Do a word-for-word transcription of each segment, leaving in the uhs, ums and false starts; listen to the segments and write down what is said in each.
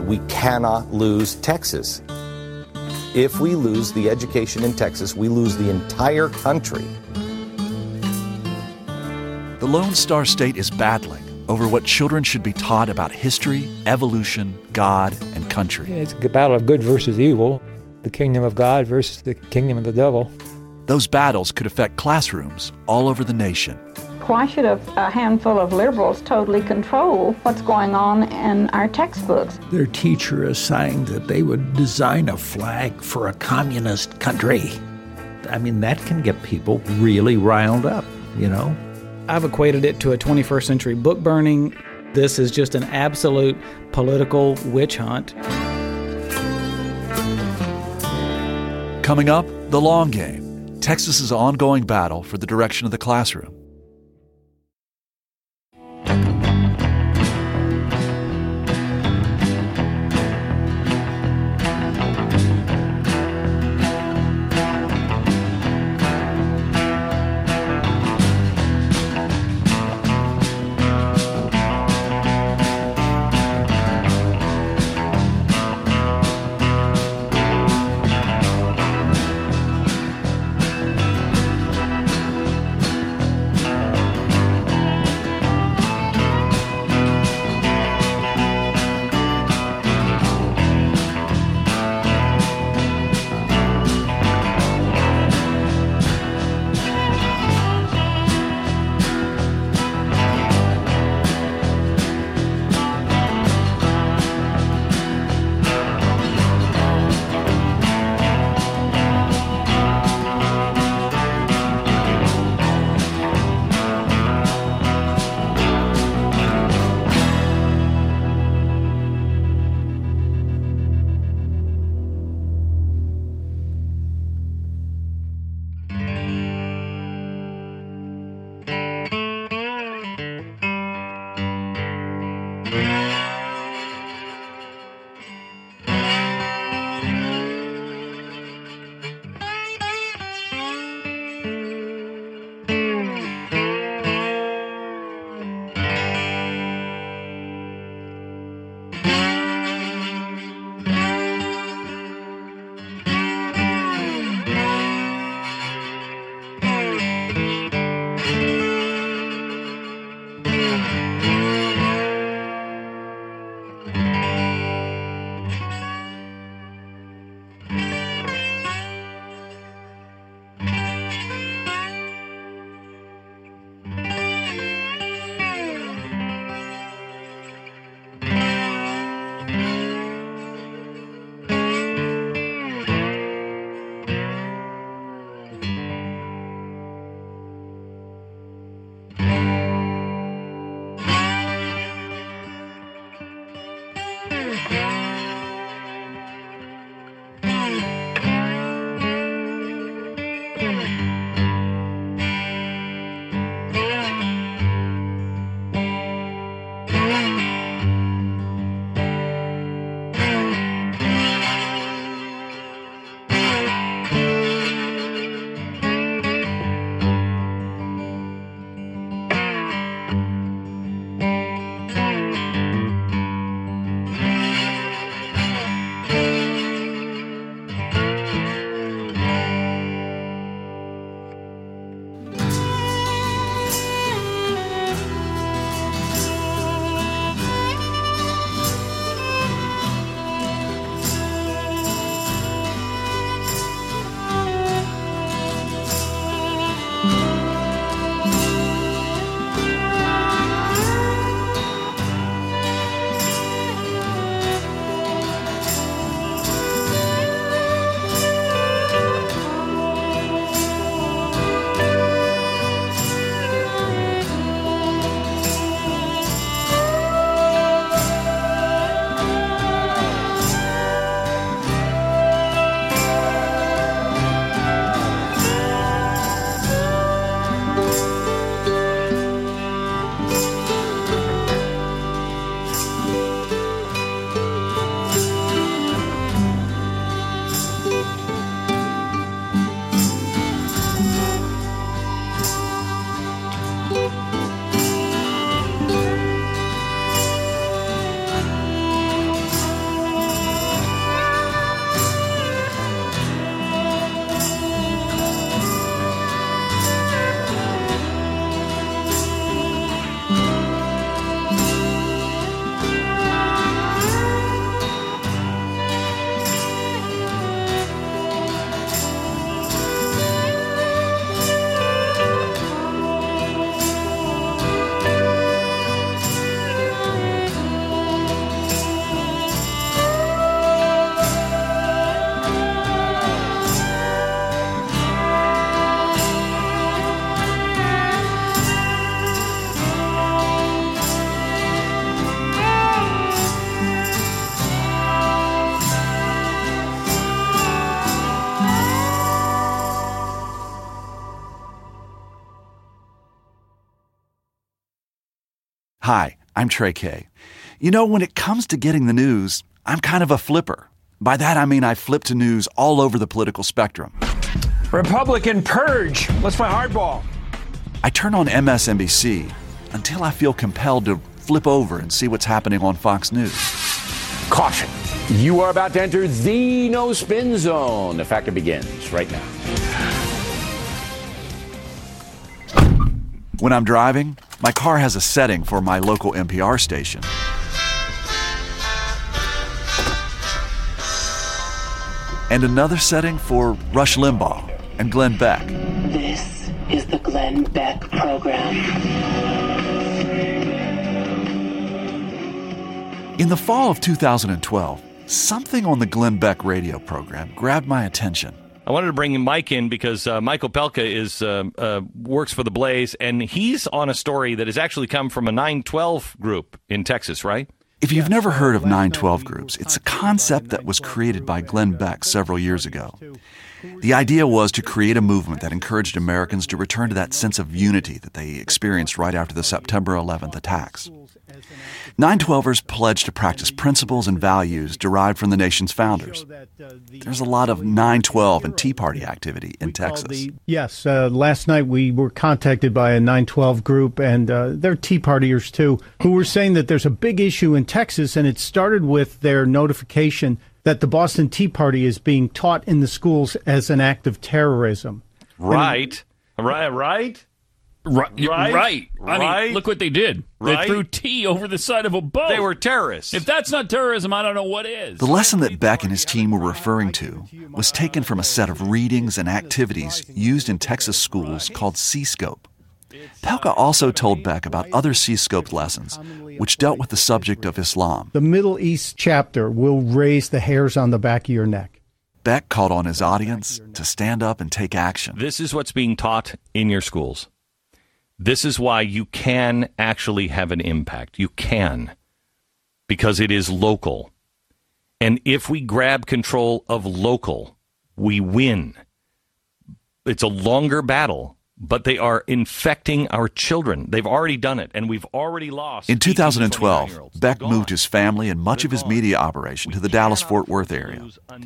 we cannot lose Texas. If we lose the education in Texas, we lose the entire country. The Lone Star State is battling over what children should be taught about history, evolution, God, and country. It's a battle of good versus evil, the kingdom of God versus the kingdom of the devil. Those battles could affect classrooms all over the nation. Why should a, a handful of liberals totally control what's going on in our textbooks? Their teacher is saying that they would design a flag for a communist country. I mean, that can get people really riled up, you know? I've equated it to a twenty-first century book burning. This is just an absolute political witch hunt. Coming up, The Long Game, Texas's ongoing battle for the direction of the classroom. Hi, I'm Trey Kay. You know, when it comes to getting the news, I'm kind of a flipper. By that, I mean I flip to news all over the political spectrum. Republican purge. What's my hardball? I turn on M S N B C until I feel compelled to flip over and see what's happening on Fox News. Caution. You are about to enter the no-spin zone. The factor begins right now. When I'm driving, my car has a setting for my local N P R station. And another setting for Rush Limbaugh and Glenn Beck. This is the Glenn Beck Program. In the fall of two thousand twelve, something on the Glenn Beck radio program grabbed my attention. I wanted to bring Mike in because uh, Michael Pelka is uh, uh, works for The Blaze, and he's on a story that has actually come from a nine twelve group in Texas, right? If you've never heard of nine twelve groups, it's a concept that was created by Glenn Beck several years ago. The idea was to create a movement that encouraged Americans to return to that sense of unity that they experienced right after the September eleventh attacks. nine twelvers pledged to practice principles and values derived from the nation's founders. There's a lot of nine twelve and Tea Party activity in Texas. Yes, uh, last night we were contacted by a nine twelve group, and uh, they're Tea Partiers too, who were saying that there's a big issue in Texas, and it started with their notification that the Boston Tea Party is being taught in the schools as an act of terrorism. Right, and, right, right. Right, right, right. I right. mean, look what they did. Right? They threw tea over the side of a boat. They were terrorists. If that's not terrorism, I don't know what is. The lesson that Beck and his team were referring to was taken from a set of readings and activities used in Texas schools called C-Scope. Pelka also told Beck about other C-Scope lessons, which dealt with the subject of Islam. The Middle East chapter will raise the hairs on the back of your neck. Beck called on his audience to stand up and take action. This is what's being taught in your schools. This is why you can actually have an impact. You can, because it is local. And if we grab control of local, we win. It's a longer battle, but they are infecting our children. They've already done it, and we've already lost. In two thousand twelve, Beck moved his family and much of his media operation to the Dallas-Fort Worth area.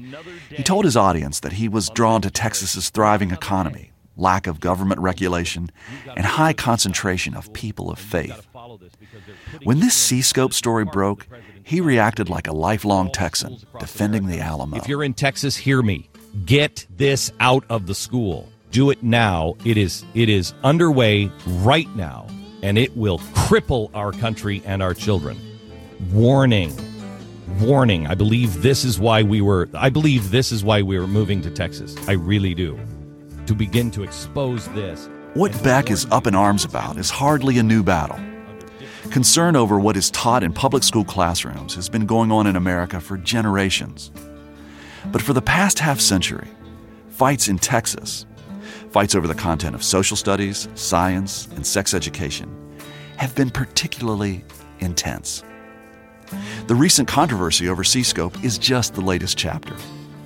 He told his audience that he was drawn to Texas's thriving economy, lack of government regulation, and high concentration of people of faith. When this C-Scope story broke, he reacted like a lifelong Texan, defending the Alamo. If you're in Texas, hear me. Get this out of the school. Do it now. It is it is underway right now, and it will cripple our country and our children. Warning. Warning. I believe this is why we were I believe this is why we were moving to Texas. I really do. To begin to expose this. What Beck is up in arms about is hardly a new battle. Concern over what is taught in public school classrooms has been going on in America for generations. But for the past half century, fights in Texas, fights over the content of social studies, science, and sex education, have been particularly intense. The recent controversy over C-Scope is just the latest chapter.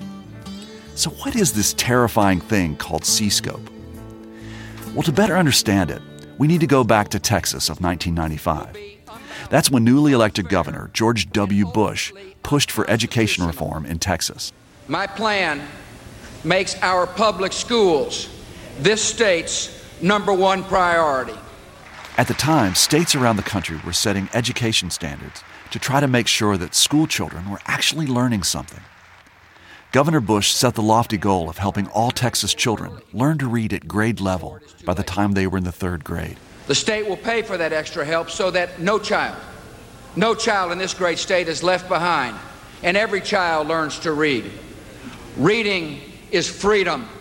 So what is this terrifying thing called C-Scope? Well, to better understand it, we need to go back to Texas of nineteen ninety-five. That's when newly elected Governor George W. Bush pushed for education reform in Texas. My plan makes our public schools this state's number one priority. At the time, states around the country were setting education standards to try to make sure that school children were actually learning something. Governor Bush set the lofty goal of helping all Texas children learn to read at grade level by the time they were in the third grade. The state will pay for that extra help so that no child, no child in this great state is left behind, and every child learns to read. Reading is freedom.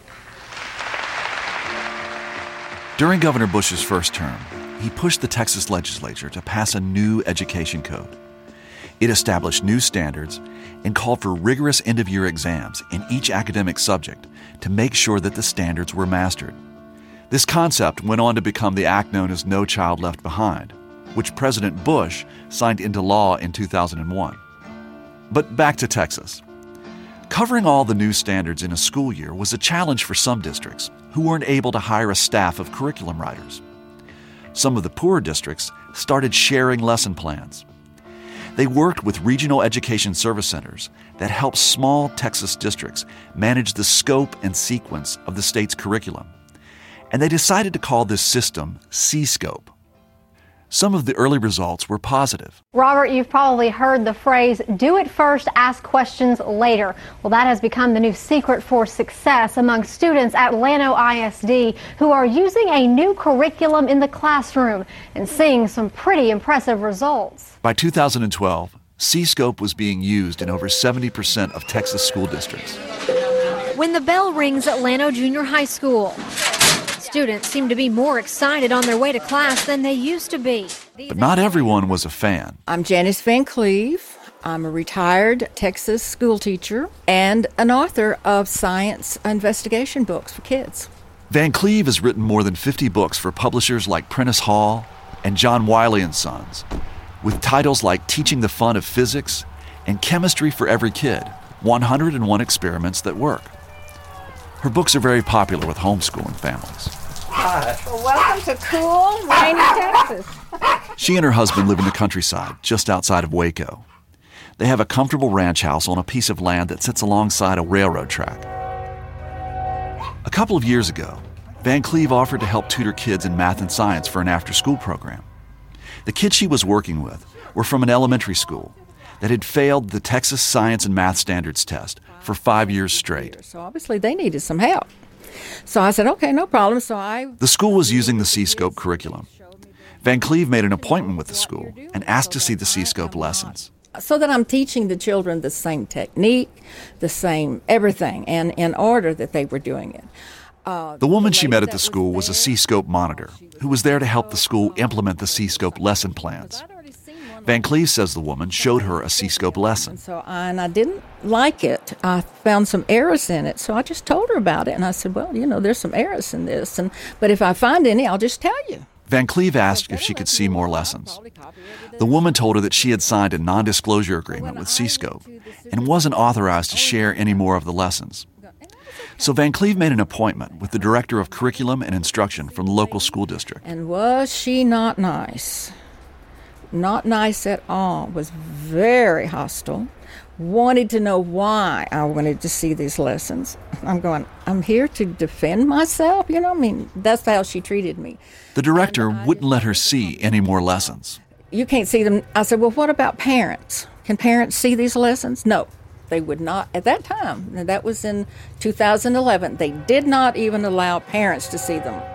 During Governor Bush's first term, he pushed the Texas legislature to pass a new education code. It established new standards and called for rigorous end-of-year exams in each academic subject to make sure that the standards were mastered. This concept went on to become the act known as No Child Left Behind, which President Bush signed into law in two thousand one. But back to Texas. Covering all the new standards in a school year was a challenge for some districts who weren't able to hire a staff of curriculum writers. Some of the poorer districts started sharing lesson plans. They worked with regional education service centers that help small Texas districts manage the scope and sequence of the state's curriculum. And they decided to call this system C-Scope. Some of the early results were positive. Robert, you've probably heard the phrase, do it first, ask questions later. Well, that has become the new secret for success among students at Llano I S D who are using a new curriculum in the classroom and seeing some pretty impressive results. By two thousand twelve, C-Scope was being used in over seventy percent of Texas school districts. When the bell rings at Llano Junior High School, students seem to be more excited on their way to class than they used to be. But not everyone was a fan. I'm Janice Van Cleve. I'm a retired Texas school teacher and an author of science investigation books for kids. Van Cleve has written more than fifty books for publishers like Prentice Hall and John Wiley and Sons, with titles like Teaching the Fun of Physics and Chemistry for Every Kid, one hundred one Experiments That Work. Her books are very popular with homeschooling families. Hi. Well, welcome to cool, rainy Texas. She and her husband live in the countryside, just outside of Waco. They have a comfortable ranch house on a piece of land that sits alongside a railroad track. A couple of years ago, Van Cleve offered to help tutor kids in math and science for an after-school program. The kids she was working with were from an elementary school that had failed the Texas Science and Math Standards Test for five years straight. So obviously they needed some help. So I said, okay, no problem. So I... The school was using the C-Scope curriculum. Van Cleve made an appointment with the school and asked to see the C-Scope lessons. So that I'm teaching the children the same technique, the same everything, and in order that they were doing it. Uh, the woman she met at the school was a C-Scope monitor who was there to help the school implement the C-Scope lesson plans. Van Cleve says the woman showed her a C-Scope lesson. So I, and I didn't like it. I found some errors in it, so I just told her about it. And I said, well, you know, there's some errors in this, and but if I find any, I'll just tell you. Van Cleve asked if she could see more lessons. The woman told her that she had signed a non-disclosure agreement with C-Scope and wasn't authorized to share any more of the lessons. So Van Cleve made an appointment with the director of curriculum and instruction from the local school district. And was she not nice? Not nice at all. Was very hostile. Wanted to know why I wanted to see these lessons. I'm going, I'm here to defend myself, you know, I mean, that's how she treated me. The director wouldn't let her see any more lessons. You can't see them. I said, well, what about parents? Can parents see these lessons? No, they would not. At that time, and that was in two thousand eleven, they did not even allow parents to see them.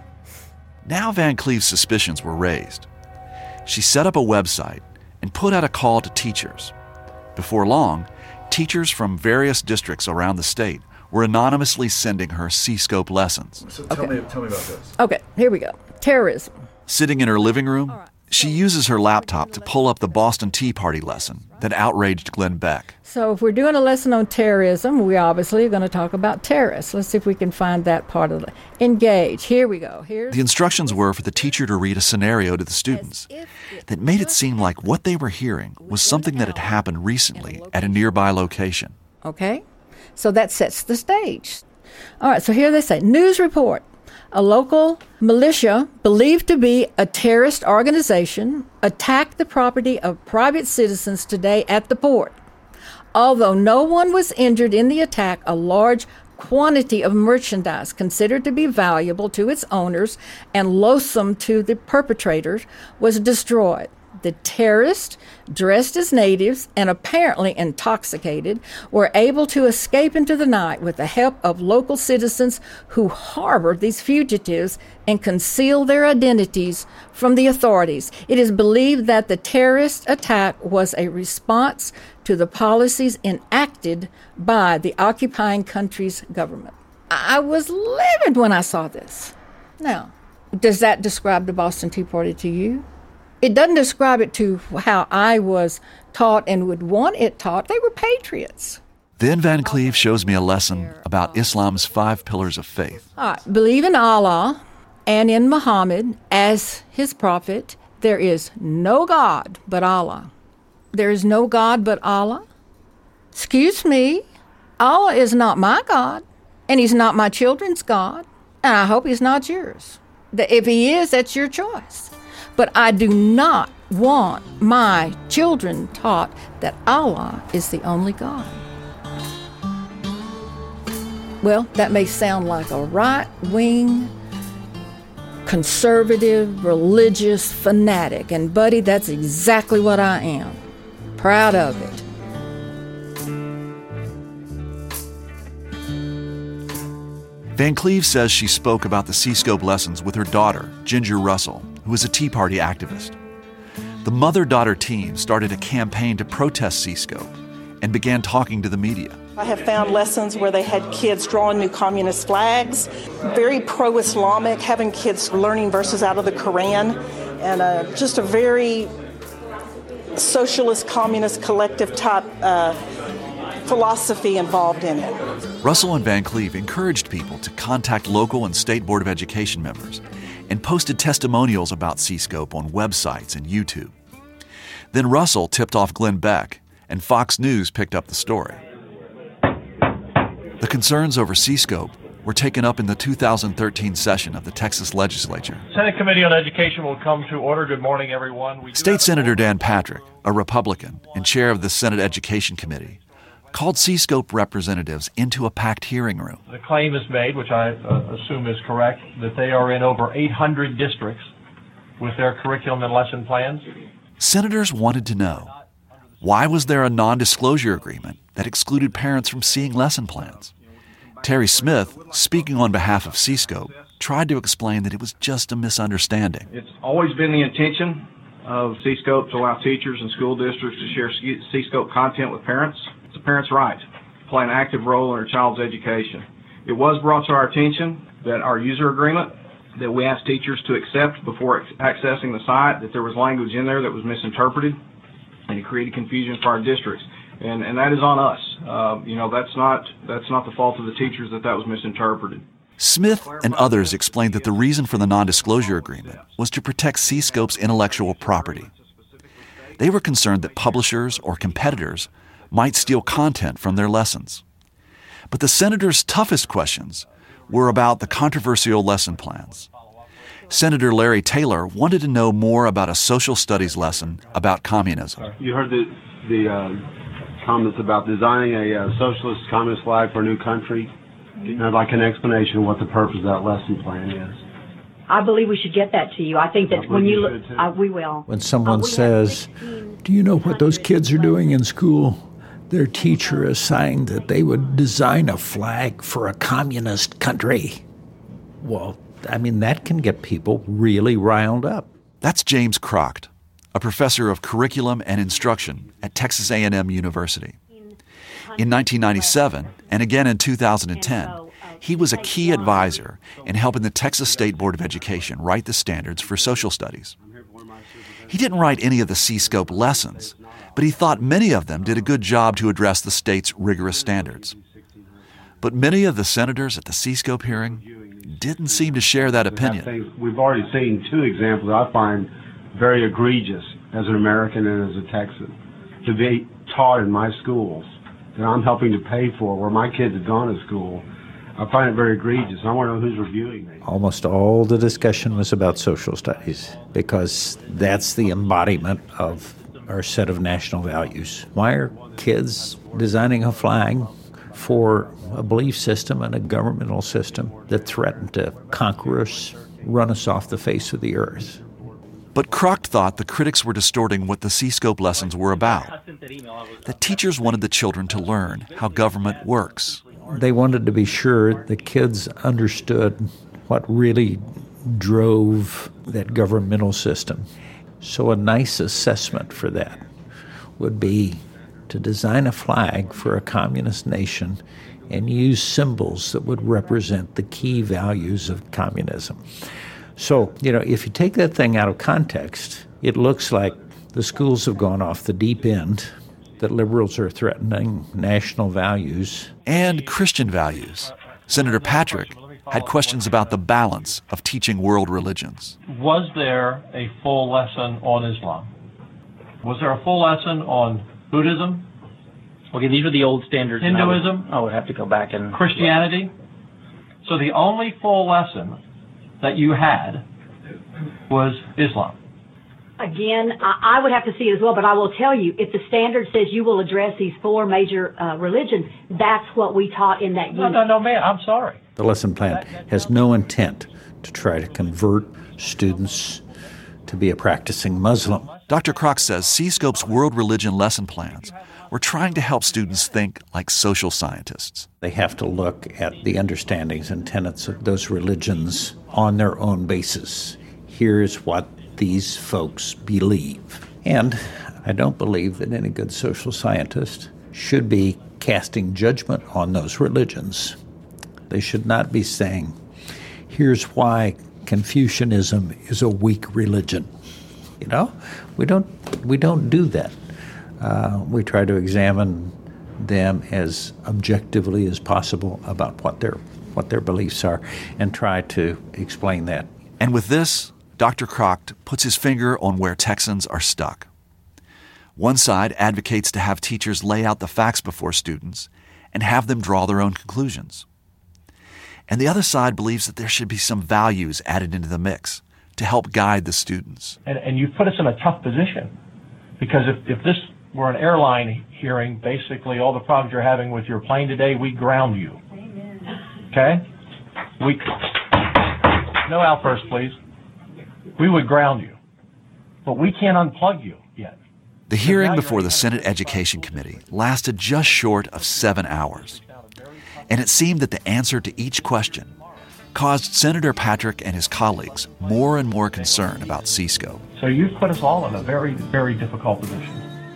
Now Van Cleve's suspicions were raised. She set up a website and put out a call to teachers. Before long, teachers from various districts around the state were anonymously sending her C-Scope lessons. So tell, okay. me, tell me about this. Okay, here we go. Terrorism. Sitting in her living room, she uses her laptop to pull up the Boston Tea Party lesson that outraged Glenn Beck. So if we're doing a lesson on terrorism, we obviously are going to talk about terrorists. Let's see if we can find that part of it. Engage. Here we go. Here's the instructions were for the teacher to read a scenario to the students that made it seem like what they were hearing was something that had happened recently at a nearby location. Okay? So that sets the stage. All right, so here they say, news report. A local militia, believed to be a terrorist organization, attacked the property of private citizens today at the port. Although no one was injured in the attack, a large quantity of merchandise considered to be valuable to its owners and loathsome to the perpetrators was destroyed. The terrorists, dressed as natives and apparently intoxicated, were able to escape into the night with the help of local citizens who harbored these fugitives and concealed their identities from the authorities. It is believed that the terrorist attack was a response to the policies enacted by the occupying country's government. I was livid when I saw this. Now, does that describe the Boston Tea Party to you? It doesn't describe it to how I was taught and would want it taught. They were patriots. Then Van Cleve shows me a lesson about Islam's five pillars of faith. All right. Believe in Allah and in Muhammad as his prophet. There is no God but Allah. There is no God but Allah. Excuse me. Allah is not my God, and he's not my children's God, and I hope he's not yours. If he is, that's your choice. But I do not want my children taught that Allah is the only God. Well, that may sound like a right-wing, conservative, religious fanatic, and buddy, that's exactly what I am. Proud of it. Van Cleve says she spoke about the C-SCOPE lessons with her daughter, Ginger Russell, who is a Tea Party activist. The mother-daughter team started a campaign to protest C-SCOPE and began talking to the media. I have found lessons where they had kids drawing new communist flags, very pro-Islamic, having kids learning verses out of the Quran, and uh, just a very socialist, communist, collective type uh, philosophy involved in it. Russell and Van Cleve encouraged people to contact local and state Board of Education members and posted testimonials about C-SCOPE on websites and YouTube. Then Russell tipped off Glenn Beck, and Fox News picked up the story. The concerns over C-SCOPE were taken up in the two thousand thirteen session of the Texas legislature. Senate Committee on Education will come to order. Good morning, everyone. We State Senator Dan Patrick, a Republican and chair of the Senate Education Committee, called C-SCOPE representatives into a packed hearing room. The claim is made, which I uh, assume is correct, that they are in over eight hundred districts with their curriculum and lesson plans. Senators wanted to know, why was there a non-disclosure agreement that excluded parents from seeing lesson plans? Terry Smith, speaking on behalf of C-SCOPE, tried to explain that it was just a misunderstanding. It's always been the intention of C-SCOPE to allow teachers and school districts to share C-SCOPE content with parents. It's a parent's right to play an active role in their child's education. It was brought to our attention that our user agreement that we asked teachers to accept before accessing the site, that there was language in there that was misinterpreted, and it created confusion for our districts. And, and that is on us. Uh, you know, that's not, that's not the fault of the teachers that that was misinterpreted. Smith and others explained that the reason for the non-disclosure agreement was to protect C-SCOPE's intellectual property. They were concerned that publishers or competitors might steal content from their lessons. But the senators' toughest questions were about the controversial lesson plans. Senator Larry Taylor wanted to know more about a social studies lesson about communism. You heard the, the uh, comments about designing a uh, socialist communist flag for a new country. I'd like an explanation of what the purpose of that lesson plan is. I believe we should get that to you. I think that when you look, uh, we will. When someone says, do you know what those kids are doing in school? Their teacher assigned that they would design a flag for a communist country. Well, I mean, that can get people really riled up. That's James Crockett, a professor of curriculum and instruction at Texas A and M University. In nineteen ninety-seven, and again in two thousand ten, he was a key advisor in helping the Texas State Board of Education write the standards for social studies. He didn't write any of the C-SCOPE lessons, but he thought many of them did a good job to address the state's rigorous standards. But many of the senators at the C-SCOPE hearing didn't seem to share that opinion. We've already seen two examples I find very egregious as an American and as a Texan to be taught in my schools that I'm helping to pay for, where my kids have gone to school. I find it very egregious. I want to know who's reviewing me. Almost all the discussion was about social studies because that's the embodiment of our set of national values. Why are kids designing a flag for a belief system and a governmental system that threaten to conquer us, run us off the face of the earth? But Crockett thought the critics were distorting what the C-SCOPE lessons were about. That teachers wanted the children to learn how government works. They wanted to be sure the kids understood what really drove that governmental system. So a nice assessment for that would be to design a flag for a communist nation and use symbols that would represent the key values of communism. So, you know, if you take that thing out of context, it looks like the schools have gone off the deep end, that liberals are threatening national values. And Christian values. Senator Patrick had questions about the balance of teaching world religions. Was there a full lesson on Islam? Was there a full lesson on Buddhism? Okay, these are the old standards. Hinduism? I would have to go back and... Christianity? So the only full lesson that you had was Islam. Again, I, I would have to see it as well, but I will tell you, if the standard says you will address these four major uh, religions, that's what we taught in that unit. No, no, no, ma'am, I'm sorry. The lesson plan has no intent to try to convert students to be a practicing Muslim. Doctor Kroc says C-SCOPE's world religion lesson plans were trying to help students think like social scientists. They have to look at the understandings and tenets of those religions on their own basis. Here's what these folks believe. And I don't believe that any good social scientist should be casting judgment on those religions. They should not be saying, here's why Confucianism is a weak religion. You know, we don't we don't do that. Uh, we try to examine them as objectively as possible about what their what their beliefs are and try to explain that. And with this, Doctor Kroc puts his finger on where Texans are stuck. One side advocates to have teachers lay out the facts before students and have them draw their own conclusions. And the other side believes that there should be some values added into the mix to help guide the students. And, and you've put us in a tough position, because if, if this were an airline hearing, basically all the problems you're having with your plane today, we ground you. Okay? We, no outburst, please. We would ground you. But we can't unplug you yet. The hearing before the Senate Education Committee lasted just short of seven hours. And it seemed that the answer to each question caused Senator Patrick and his colleagues more and more concern about C-SCOPE. So you've put us all in a very, very difficult position.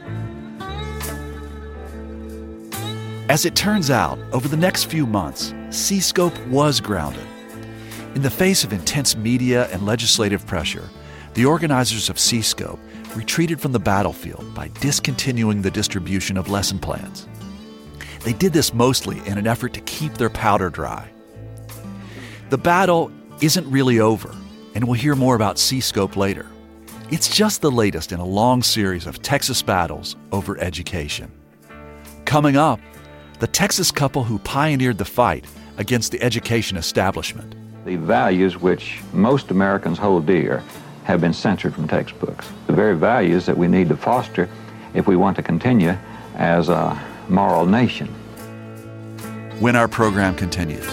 As it turns out, over the next few months, C-SCOPE was grounded. In the face of intense media and legislative pressure, the organizers of C-SCOPE retreated from the battlefield by discontinuing the distribution of lesson plans. They did this mostly in an effort to keep their powder dry. The battle isn't really over, and we'll hear more about C-SCOPE later. It's just the latest in a long series of Texas battles over education. Coming up, the Texas couple who pioneered the fight against the education establishment. The values which most Americans hold dear have been censored from textbooks. The very values that we need to foster if we want to continue as a moral nation. When our program continues.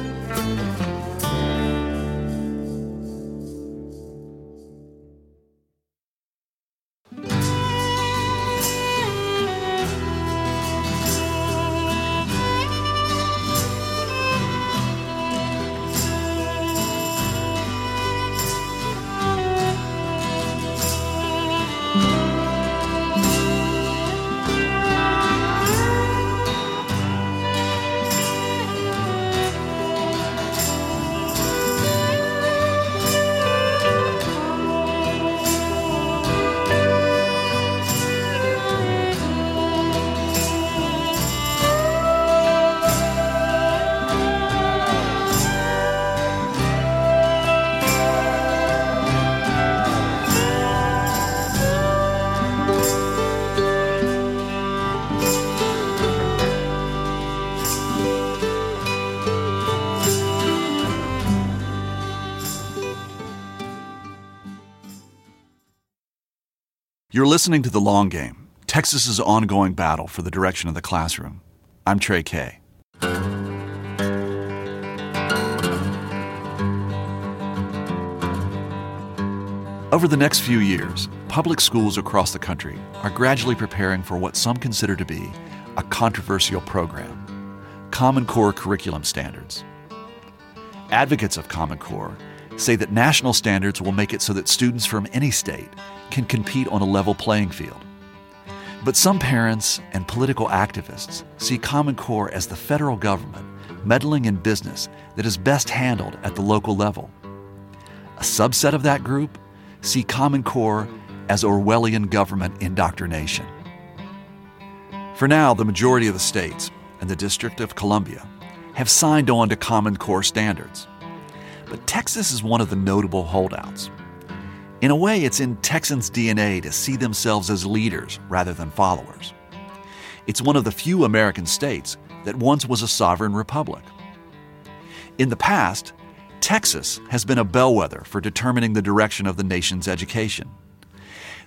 You're listening to The Long Game, Texas's ongoing battle for the direction of the classroom. I'm Trey Kay. Over the next few years, public schools across the country are gradually preparing for what some consider to be a controversial program, Common Core curriculum standards. Advocates of Common Core say that national standards will make it so that students from any state can compete on a level playing field. But some parents and political activists see Common Core as the federal government meddling in business that is best handled at the local level. A subset of that group see Common Core as Orwellian government indoctrination. For now, the majority of the states and the District of Columbia have signed on to Common Core standards. But Texas is one of the notable holdouts. In a way, it's in Texans' D N A to see themselves as leaders rather than followers. It's one of the few American states that once was a sovereign republic. In the past, Texas has been a bellwether for determining the direction of the nation's education.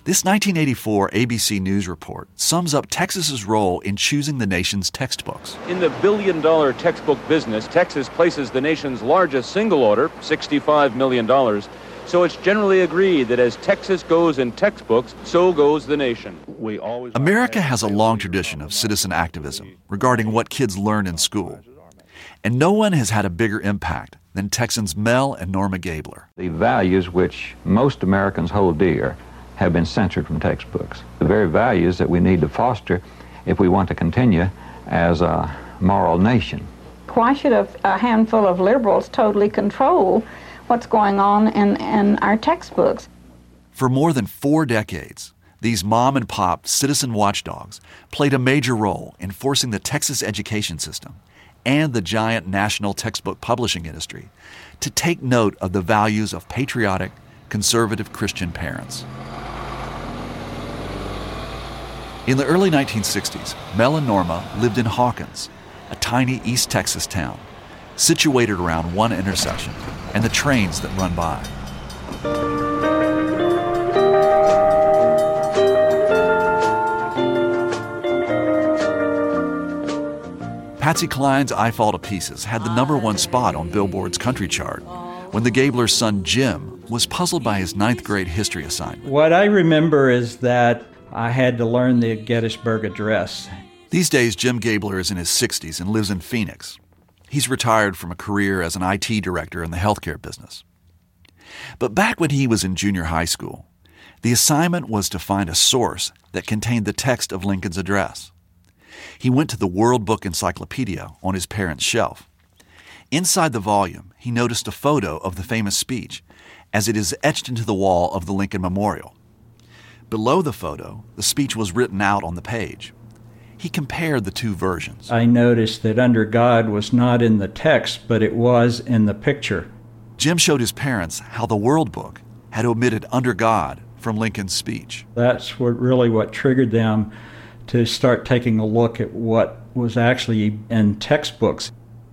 This nineteen eighty-four A B C News report sums up Texas's role in choosing the nation's textbooks. In the billion-dollar textbook business, Texas places the nation's largest single order, sixty-five million dollars. So it's generally agreed that as Texas goes in textbooks, so goes the nation. We always America has a long tradition of citizen activism regarding what kids learn in school. And no one has had a bigger impact than Texans Mel and Norma Gabler. The values which most Americans hold dear have been censored from textbooks. The very values that we need to foster if we want to continue as a moral nation. Why should a, a handful of liberals totally control what's going on in, in our textbooks? For more than four decades, these mom and pop citizen watchdogs played a major role in forcing the Texas education system and the giant national textbook publishing industry to take note of the values of patriotic, conservative Christian parents. In the early nineteen sixties, Mel and Norma lived in Hawkins, a tiny East Texas town, situated around one intersection and the trains that run by. Patsy Cline's I Fall to Pieces had the number one spot on Billboard's country chart when the Gablers' son Jim was puzzled by his ninth grade history assignment. What I remember is that I had to learn the Gettysburg Address. These days, Jim Gabler is in his sixties and lives in Phoenix. He's retired from a career as an I T director in the healthcare business. But back when he was in junior high school, the assignment was to find a source that contained the text of Lincoln's address. He went to the World Book Encyclopedia on his parents' shelf. Inside the volume, he noticed a photo of the famous speech as it is etched into the wall of the Lincoln Memorial. Below the photo, the speech was written out on the page. He compared the two versions. I noticed that under God was not in the text, but it was in the picture. Jim showed his parents how the World Book had omitted under God from Lincoln's speech. That's what really what triggered them to start taking a look at what was actually in textbooks.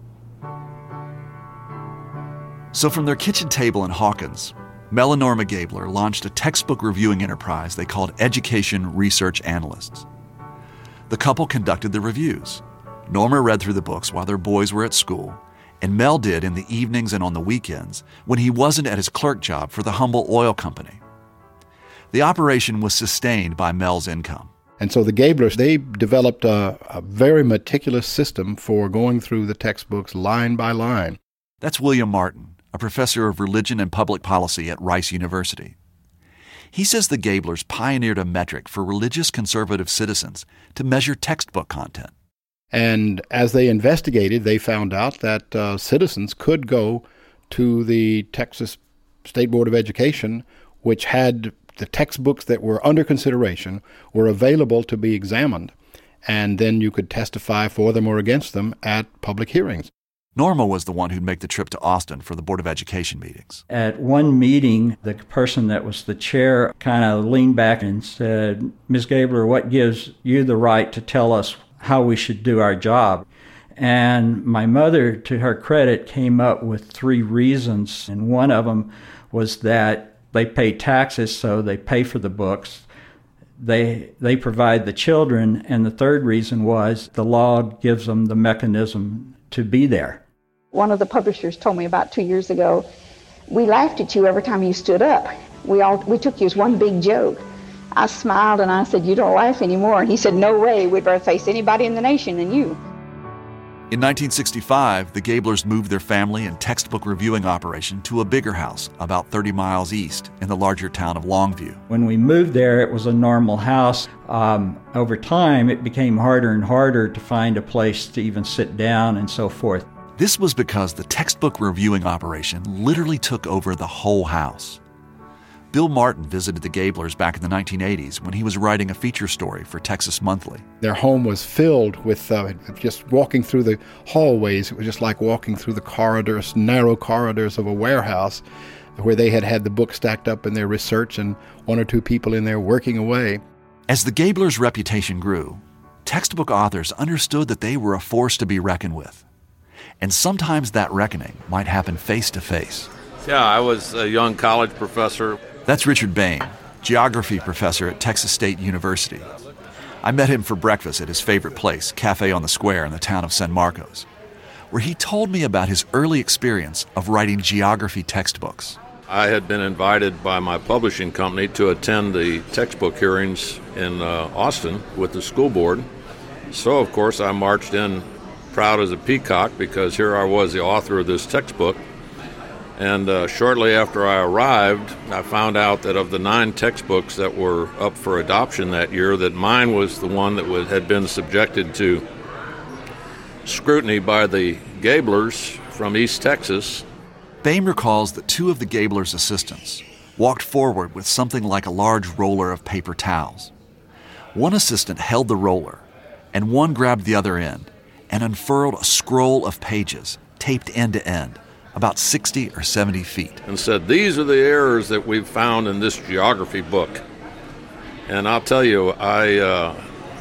So from their kitchen table in Hawkins, Mel and Norma Gabler launched a textbook reviewing enterprise they called Education Research Analysts. The couple conducted the reviews. Norma read through the books while their boys were at school, and Mel did in the evenings and on the weekends when he wasn't at his clerk job for the Humble Oil Company. The operation was sustained by Mel's income. And so the Gablers, they developed a, a very meticulous system for going through the textbooks line by line. That's William Martin, a professor of religion and public policy at Rice University. He says the Gablers pioneered a metric for religious conservative citizens to measure textbook content. And as they investigated, they found out that uh, citizens could go to the Texas State Board of Education, which had the textbooks that were under consideration were available to be examined, and then you could testify for them or against them at public hearings. Norma was the one who'd make the trip to Austin for the Board of Education meetings. At one meeting, the person that was the chair kind of leaned back and said, Miz Gabler, what gives you the right to tell us how we should do our job? And my mother, to her credit, came up with three reasons. And one of them was that they pay taxes, so they pay for the books. They they provide the children. And the third reason was the law gives them the mechanism to be there. One of the publishers told me about two years ago, we laughed at you every time you stood up. We all we took you as one big joke. I smiled and I said, you don't laugh anymore. And he said, no way, we'd rather face anybody in the nation than you. In nineteen sixty-five, the Gablers moved their family and textbook reviewing operation to a bigger house about thirty miles east in the larger town of Longview. When we moved there, it was a normal house. Um, over time, it became harder and harder to find a place to even sit down and so forth. This was because the textbook reviewing operation literally took over the whole house. Bill Martin visited the Gablers back in the nineteen eighties when he was writing a feature story for Texas Monthly. Their home was filled with uh, just walking through the hallways. It was just like walking through the corridors, narrow corridors of a warehouse where they had had the books stacked up in their research and one or two people in there working away. As the Gablers' reputation grew, textbook authors understood that they were a force to be reckoned with. And sometimes that reckoning might happen face to face. Yeah, I was a young college professor. That's Richard Bain, geography professor at Texas State University. I met him for breakfast at his favorite place, Cafe on the Square in the town of San Marcos, where he told me about his early experience of writing geography textbooks. I had been invited by my publishing company to attend the textbook hearings in uh, Austin with the school board. So, of course, I marched in proud as a peacock because here I was, the author of this textbook. And uh, shortly after I arrived, I found out that of the nine textbooks that were up for adoption that year, that mine was the one that was, had been subjected to scrutiny by the Gablers from East Texas. Boehm recalls that two of the Gablers' assistants walked forward with something like a large roller of paper towels. One assistant held the roller, and one grabbed the other end and unfurled a scroll of pages taped end to end, about sixty or seventy feet. And said, these are the errors that we've found in this geography book. And I'll tell you, I, uh,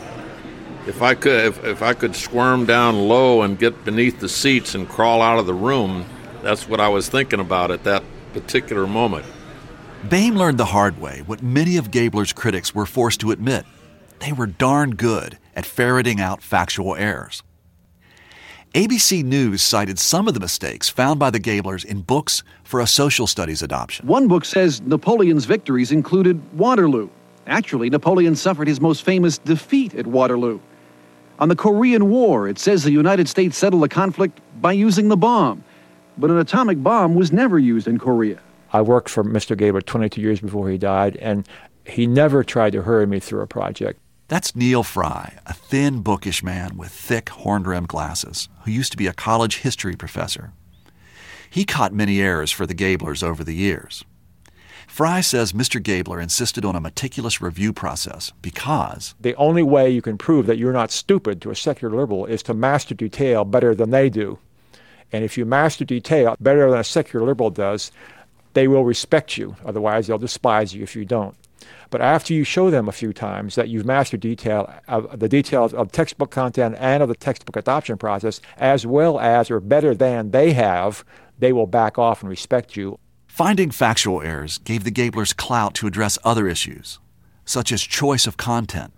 if I could, if, if I could squirm down low and get beneath the seats and crawl out of the room, that's what I was thinking about at that particular moment. Boehm learned the hard way what many of Gabler's critics were forced to admit. They were darn good at ferreting out factual errors. A B C News cited some of the mistakes found by the Gablers in books for a social studies adoption. One book says Napoleon's victories included Waterloo. Actually, Napoleon suffered his most famous defeat at Waterloo. On the Korean War, it says the United States settled the conflict by using the bomb. But an atomic bomb was never used in Korea. I worked for Mister Gabler twenty-two years before he died, and he never tried to hurry me through a project. That's Neil Fry, a thin, bookish man with thick, horn-rimmed glasses, who used to be a college history professor. He caught many errors for the Gablers over the years. Fry says Mister Gabler insisted on a meticulous review process because the only way you can prove that you're not stupid to a secular liberal is to master detail better than they do. And if you master detail better than a secular liberal does, they will respect you. Otherwise, they'll despise you if you don't. But after you show them a few times that you've mastered detail of the details of textbook content and of the textbook adoption process, as well as or better than they have, they will back off and respect you. Finding factual errors gave the Gablers clout to address other issues, such as choice of content.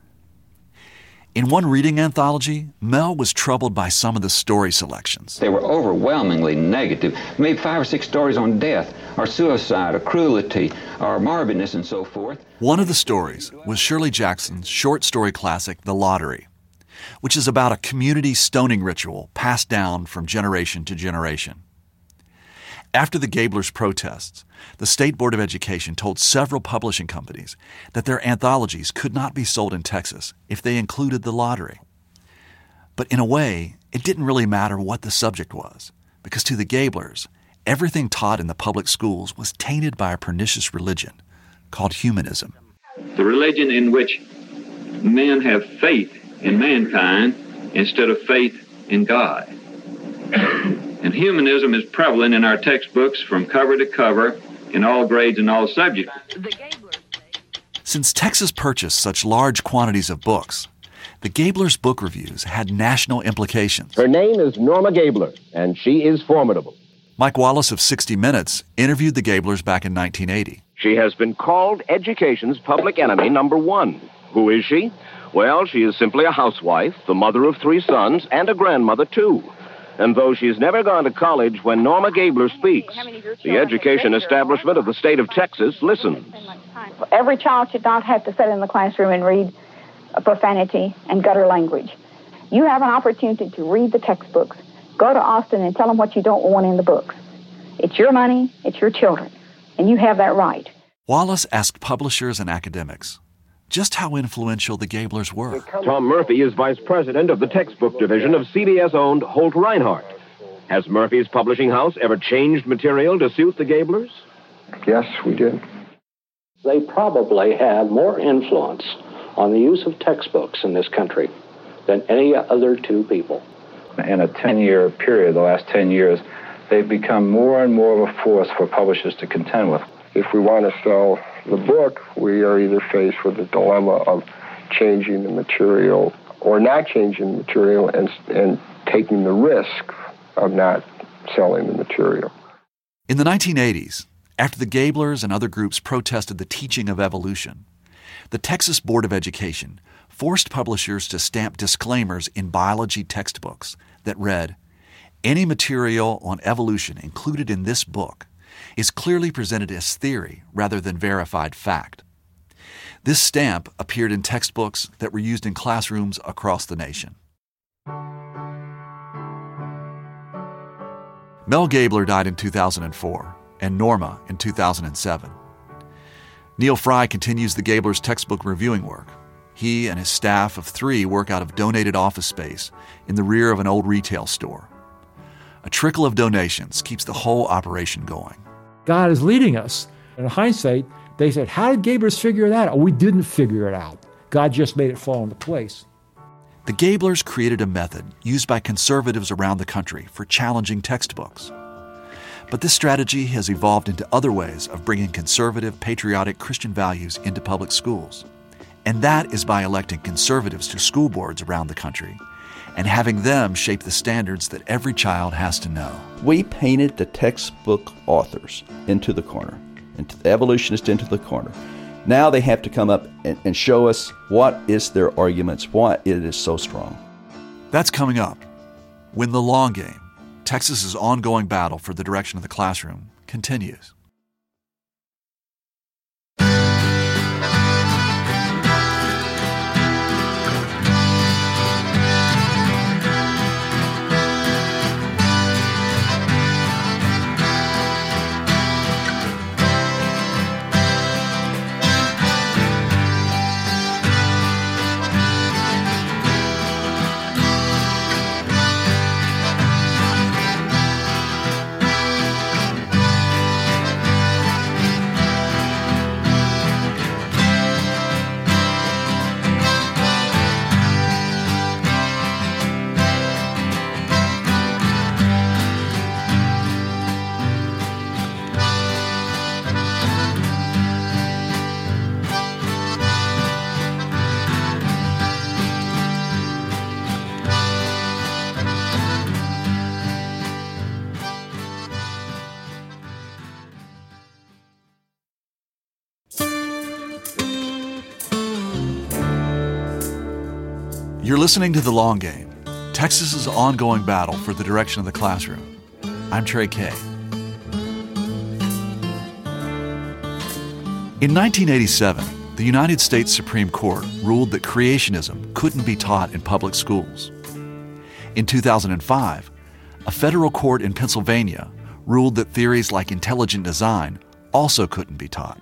In one reading anthology, Mel was troubled by some of the story selections. They were overwhelmingly negative. Maybe five or six stories on death, or suicide, or cruelty, or morbidness, and so forth. One of the stories was Shirley Jackson's short story classic, The Lottery, which is about a community stoning ritual passed down from generation to generation. After the Gablers' protests, the State Board of Education told several publishing companies that their anthologies could not be sold in Texas if they included the lottery. But in a way, it didn't really matter what the subject was, because to the Gablers, everything taught in the public schools was tainted by a pernicious religion called humanism. The religion in which men have faith in mankind instead of faith in God. And humanism is prevalent in our textbooks from cover to cover in all grades and all subjects. Since Texas purchased such large quantities of books, the Gablers' book reviews had national implications. Her name is Norma Gabler, and she is formidable. Mike Wallace of sixty minutes interviewed the Gablers back in nineteen eighty. She has been called education's public enemy number one. Who is she? Well, she is simply a housewife, the mother of three sons, and a grandmother, too. And though she's never gone to college, when Norma Gabler speaks, the education establishment of the state of Texas listens. Every child should not have to sit in the classroom and read profanity and gutter language. You have an opportunity to read the textbooks. Go to Austin and tell them what you don't want in the books. It's your money, it's your children, and you have that right. Wallace asked publishers and academics just how influential the Gablers were. Tom Murphy is vice president of the textbook division of C B S-owned Holt Reinhardt. Has Murphy's publishing house ever changed material to suit the Gablers? Yes, we did. They probably had more influence on the use of textbooks in this country than any other two people. In a ten-year period, the last ten years, they've become more and more of a force for publishers to contend with. If we want to sell the book, we are either faced with the dilemma of changing the material or not changing the material and, and taking the risk of not selling the material. In the nineteen eighties, After the Gablers and other groups protested the teaching of evolution, the Texas Board of Education forced publishers to stamp disclaimers in biology textbooks that read, "Any material on evolution included in this book is clearly presented as theory rather than verified fact." This stamp appeared in textbooks that were used in classrooms across the nation. Mel Gabler died in two thousand four, and Norma in two thousand seven. Neil Fry continues the Gablers' textbook reviewing work. He and his staff of three work out of donated office space in the rear of an old retail store. A trickle of donations keeps the whole operation going. God is leading us. In hindsight, they said, how did Gablers figure that out? We didn't figure it out. God just made it fall into place. The Gablers created a method used by conservatives around the country for challenging textbooks. But this strategy has evolved into other ways of bringing conservative, patriotic Christian values into public schools. And that is by electing conservatives to school boards around the country and having them shape the standards that every child has to know. We painted the textbook authors into the corner, into the evolutionists into the corner. Now they have to come up and, and show us what is their arguments, why it is so strong. That's coming up when The Long Game, Texas's ongoing battle for the direction of the classroom, continues. You're listening to The Long Game, Texas's ongoing battle for the direction of the classroom. I'm Trey Kay. In nineteen eighty-seven, the United States Supreme Court ruled that creationism couldn't be taught in public schools. In two thousand five, a federal court in Pennsylvania ruled that theories like intelligent design also couldn't be taught.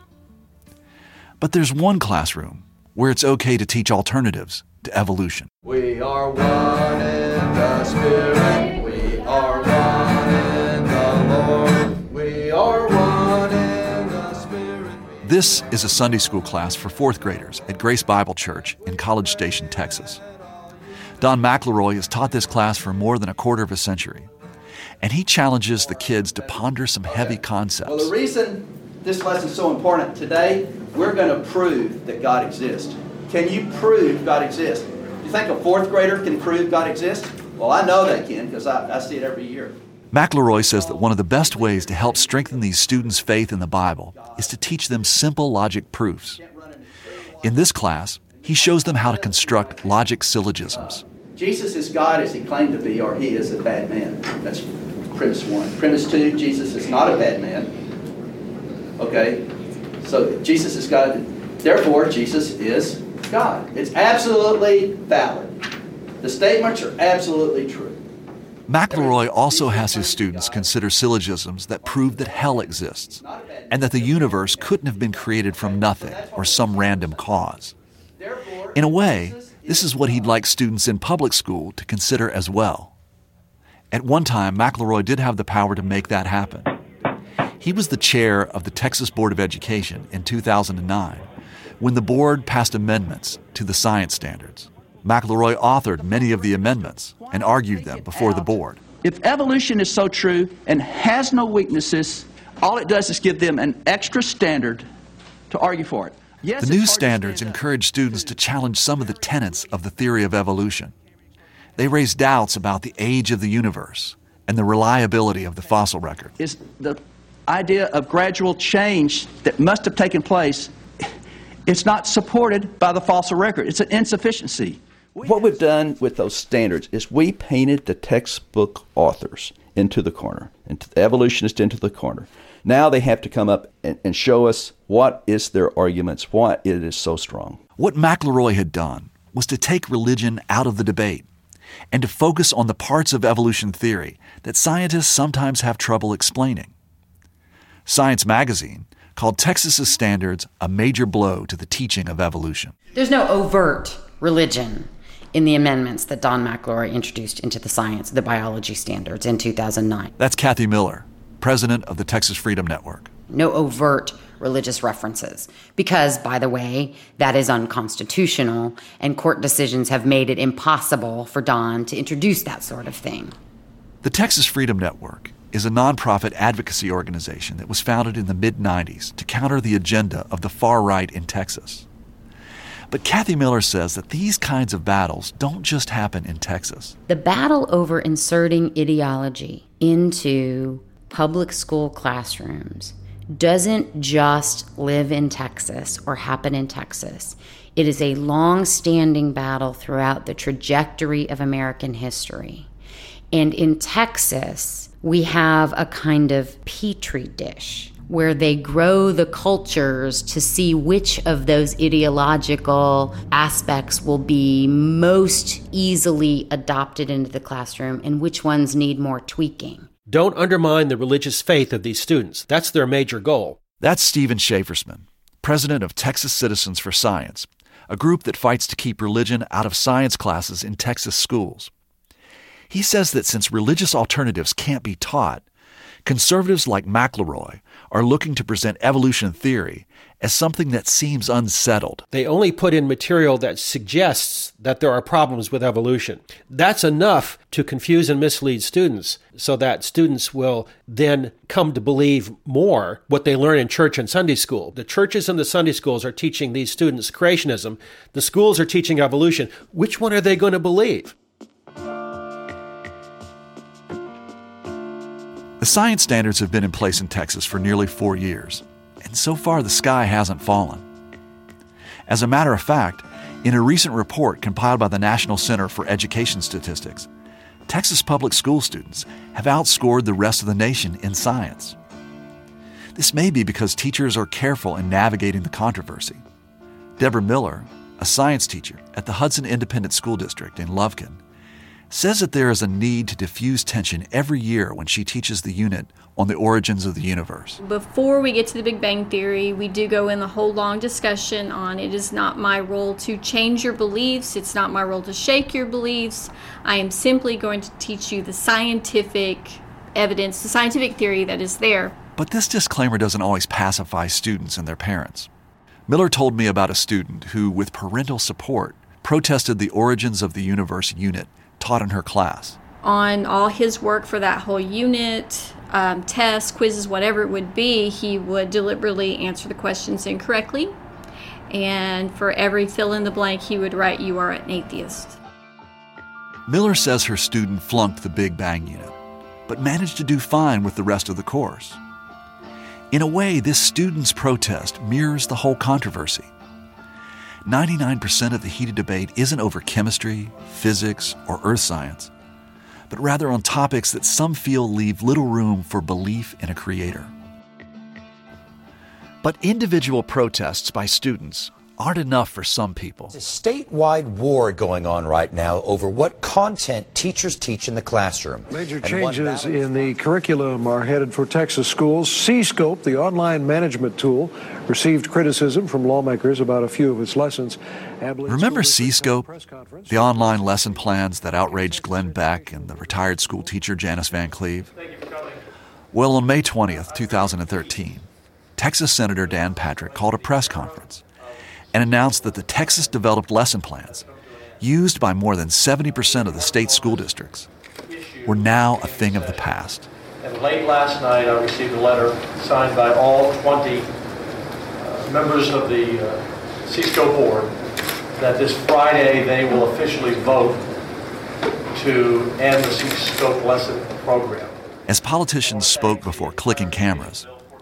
But there's one classroom where it's okay to teach alternatives to evolution. We are one in the Spirit, we are one in the Lord, we are one in the Spirit. This is a Sunday school class for fourth graders at Grace Bible Church in College Station, Texas. Don McElroy has taught this class for more than a quarter of a century, and he challenges the kids to ponder some heavy concepts. Well, the reason this lesson is so important today, we're going to prove that God exists. Can you prove God exists? Do you think a fourth grader can prove God exists? Well, I know they can because I, I see it every year. McElroy says that one of the best ways to help strengthen these students' faith in the Bible is to teach them simple logic proofs. In this class, he shows them how to construct logic syllogisms. Jesus is God as he claimed to be, or he is a bad man. That's premise one. Premise two, Jesus is not a bad man. Okay? So Jesus is God. Therefore, Jesus is God. It's absolutely valid. The statements are absolutely true. McElroy also has his students consider syllogisms that prove that hell exists and that the universe couldn't have been created from nothing or some random cause. In a way, this is what he'd like students in public school to consider as well. At one time, McElroy did have the power to make that happen. He was the chair of the Texas Board of Education in two thousand nine when the board passed amendments to the science standards. McElroy authored many of the amendments and argued them before the board. If evolution is so true and has no weaknesses, all it does is give them an extra standard to argue for it. Yes, the new standards encourage students to challenge some of the tenets of the theory of evolution. They raise doubts about the age of the universe and the reliability of the fossil record. Is the idea of gradual change that must have taken place, it's not supported by the fossil record. It's an insufficiency. What we've done with those standards is we painted the textbook authors into the corner, into the evolutionists into the corner. Now they have to come up and, and show us what is their arguments, why it is so strong. What McElroy had done was to take religion out of the debate and to focus on the parts of evolution theory that scientists sometimes have trouble explaining. Science magazine called Texas's standards a major blow to the teaching of evolution. There's no overt religion in the amendments that Don McElroy introduced into the science, the biology standards in two thousand nine. That's Kathy Miller, president of the Texas Freedom Network. No overt religious references, because, by the way, that is unconstitutional, and court decisions have made it impossible for Don to introduce that sort of thing. The Texas Freedom Network is a nonprofit advocacy organization that was founded in the mid nineties to counter the agenda of the far right in Texas. But Kathy Miller says that these kinds of battles don't just happen in Texas. The battle over inserting ideology into public school classrooms doesn't just live in Texas or happen in Texas. It is a long-standing battle throughout the trajectory of American history. And in Texas, we have a kind of petri dish where they grow the cultures to see which of those ideological aspects will be most easily adopted into the classroom and which ones need more tweaking. Don't undermine the religious faith of these students. That's their major goal. That's Stephen Schaefersman, president of Texas Citizens for Science, a group that fights to keep religion out of science classes in Texas schools. He says that since religious alternatives can't be taught, conservatives like McElroy are looking to present evolution theory as something that seems unsettled. They only put in material that suggests that there are problems with evolution. That's enough to confuse and mislead students so that students will then come to believe more what they learn in church and Sunday school. The churches and the Sunday schools are teaching these students creationism. The schools are teaching evolution. Which one are they going to believe? The science standards have been in place in Texas for nearly four years, and so far the sky hasn't fallen. As a matter of fact, in a recent report compiled by the National Center for Education Statistics, Texas public school students have outscored the rest of the nation in science. This may be because teachers are careful in navigating the controversy. Deborah Miller, a science teacher at the Hudson Independent School District in Lufkin, says that there is a need to diffuse tension every year when she teaches the unit on the origins of the universe. Before we get to the Big Bang Theory, we do go in the whole long discussion on it is not my role to change your beliefs, it's not my role to shake your beliefs. I am simply going to teach you the scientific evidence, the scientific theory that is there. But this disclaimer doesn't always pacify students and their parents. Miller told me about a student who, with parental support, protested the origins of the universe unit taught in her class. On all his work for that whole unit, um, tests, quizzes, whatever it would be, he would deliberately answer the questions incorrectly. And for every fill in the blank, he would write, "You are an atheist." Miller says her student flunked the Big Bang unit, but managed to do fine with the rest of the course. In a way, this student's protest mirrors the whole controversy. ninety-nine percent of the heated debate isn't over chemistry, physics, or earth science, but rather on topics that some feel leave little room for belief in a creator. But individual protests by students aren't enough for some people. There's a statewide war going on right now over what content teachers teach in the classroom. Major changes in the curriculum are headed for Texas schools. C-Scope, the online management tool, received criticism from lawmakers about a few of its lessons. Remember C-Scope, the online lesson plans that outraged Glenn Beck and the retired school teacher Janice Van Cleve? Well, on May twentieth, two thousand thirteen, Texas Senator Dan Patrick called a press conference and announced that the Texas-developed lesson plans, used by more than seventy percent of the state school districts, were now a thing of the past. And late last night, I received a letter signed by all twenty uh, members of the uh, C-Scope board that this Friday they will officially vote to end the C-Scope lesson program. As politicians spoke before clicking cameras,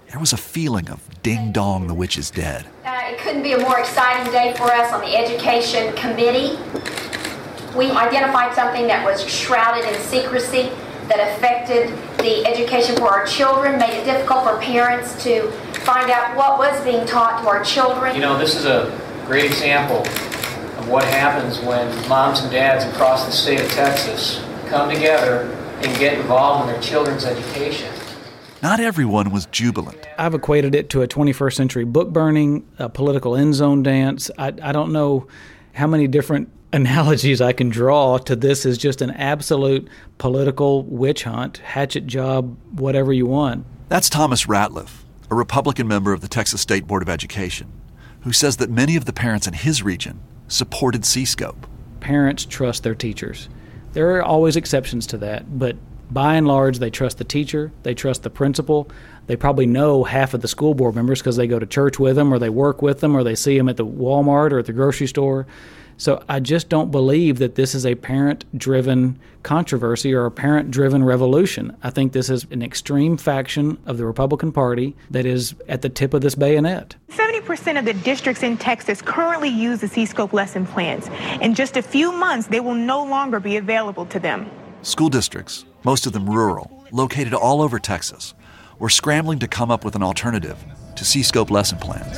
there was a feeling of ding dong, the witch is dead. Uh, it couldn't be a more exciting day for us on the Education Committee. We identified something that was shrouded in secrecy that affected the education for our children, made it difficult for parents to find out what was being taught to our children. You know, this is a great example of what happens when moms and dads across the state of Texas come together and get involved in their children's education. Not everyone was jubilant. I've equated it to a twenty-first century book burning, a political end zone dance. I, I don't know how many different analogies I can draw to this as just an absolute political witch hunt, hatchet job, whatever you want. That's Thomas Ratliff, a Republican member of the Texas State Board of Education, who says that many of the parents in his region supported C-SCOPE. Parents trust their teachers. There are always exceptions to that, but by and large, they trust the teacher, they trust the principal. They probably know half of the school board members because they go to church with them, or they work with them, or they see them at the Walmart or at the grocery store. So I just don't believe that this is a parent-driven controversy or a parent-driven revolution. I think this is an extreme faction of the Republican Party that is at the tip of this bayonet. seventy percent of the districts in Texas currently use the C-SCOPE lesson plans. In just a few months, they will no longer be available to them. School districts, most of them rural, located all over Texas, were scrambling to come up with an alternative to C-SCOPE lesson plans.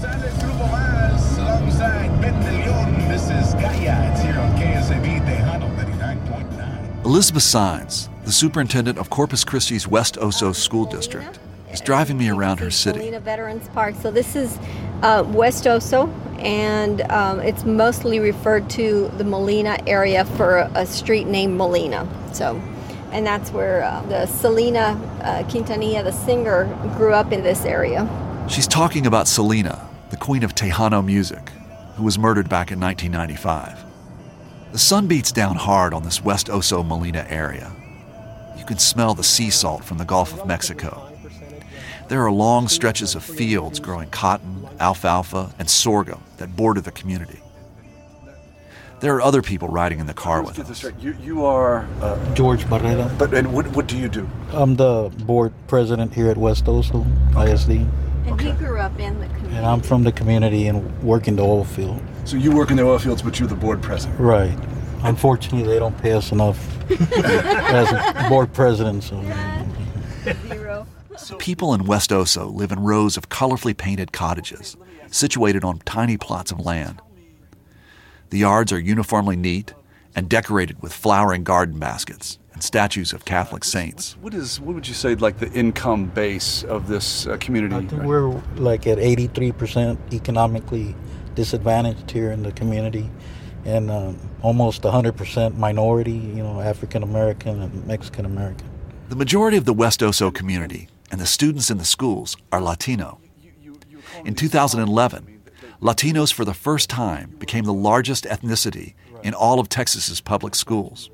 Elizabeth Sines, the superintendent of Corpus Christi's West Oso School District, is driving me around her city. Molina Veterans Park. So this is uh, West Oso, and um, it's mostly referred to the Molina area for a, a street named Molina. So, and that's where uh, the Selena uh, Quintanilla, the singer, grew up in this area. She's talking about Selena, the queen of Tejano music, who was murdered back in nineteen ninety-five. The sun beats down hard on this West Oso Molina area. You can smell the sea salt from the Gulf of Mexico. There are long stretches of fields growing cotton, alfalfa, and sorghum that border the community. There are other people riding in the car with us. You, you are uh, George Barrera. But and what, what do you do? I'm the board president here at West Oso I S D. And okay. he grew up in the community. And I'm from the community and work in the oil field. So you work in the oil fields, but you're the board president. Right. Unfortunately, they don't pay us enough as a board president. So. Zero. People in West Oso live in rows of colorfully painted cottages situated on tiny plots of land. The yards are uniformly neat and decorated with flowering garden baskets and statues of Catholic saints. What is what would you say like the income base of this uh, community? I think right? we're like at eighty-three percent economically disadvantaged here in the community, and um, almost one hundred percent minority, you know, African American and Mexican American. The majority of the West Oso community and the students in the schools are Latino. In two thousand eleven, Latinos for the first time became the largest ethnicity in all of Texas's public schools.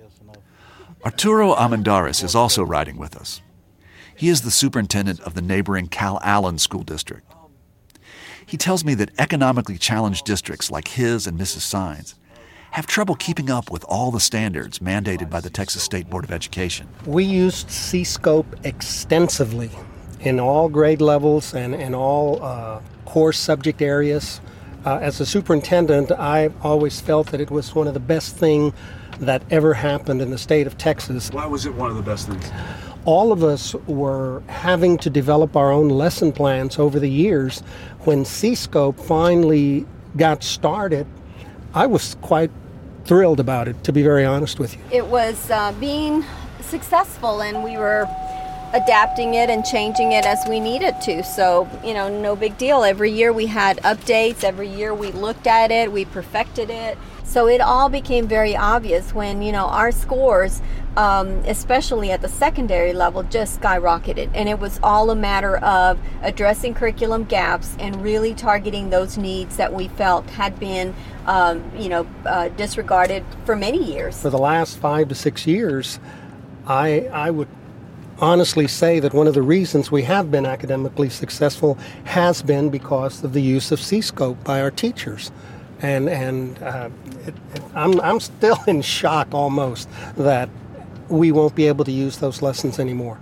Arturo Amendares is also riding with us. He is the superintendent of the neighboring Cal Allen School District. He tells me that economically challenged districts like his and Missus Sines have trouble keeping up with all the standards mandated by the Texas State Board of Education. We used C-SCOPE extensively in all grade levels and in all uh, core subject areas. Uh, as a superintendent, I always felt that it was one of the best things that ever happened in the state of Texas. Why was it one of the best things? All of us were having to develop our own lesson plans over the years. When C-SCOPE finally got started, I was quite thrilled about it, to be very honest with you. It was uh, being successful, and we were adapting it and changing it as we needed to. So, you know, no big deal. Every year we had updates. Every year we looked at it. We perfected it. So it all became very obvious when, you know, our scores, um, especially at the secondary level, just skyrocketed. And it was all a matter of addressing curriculum gaps and really targeting those needs that we felt had been, um, you know, uh, disregarded for many years. For the last five to six years, I, I would honestly say that one of the reasons we have been academically successful has been because of the use of C-SCOPE by our teachers. And and uh, it, it, I'm I'm still in shock almost that we won't be able to use those lessons anymore. Uh, well,